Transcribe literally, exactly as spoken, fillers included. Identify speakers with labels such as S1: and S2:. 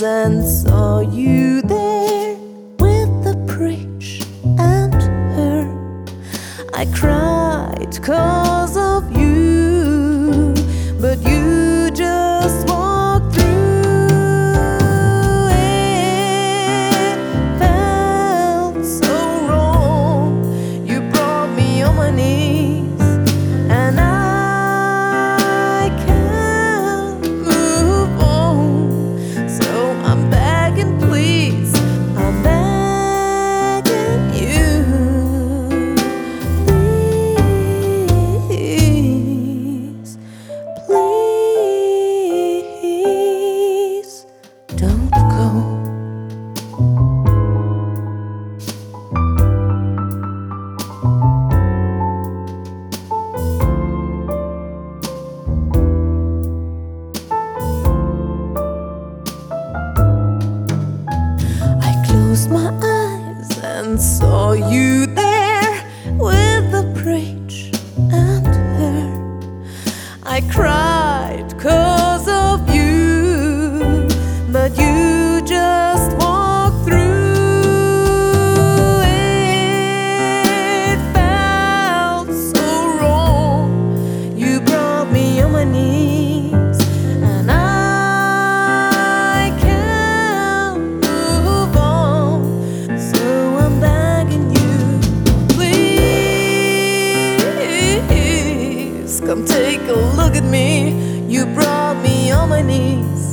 S1: and saw you there with the preach and her. I cried 'cause of you, but you just walked through. It felt so wrong. You brought me on my knees, and I can't move on. So I'm begging, please, I'm begging you, please, please don't go. Closed my eyes and saw you there with the preach and her. I cried 'cause of you, but you just walked through. It felt so wrong. You brought me on my knees, and I come take a look at me. You brought me on my knees,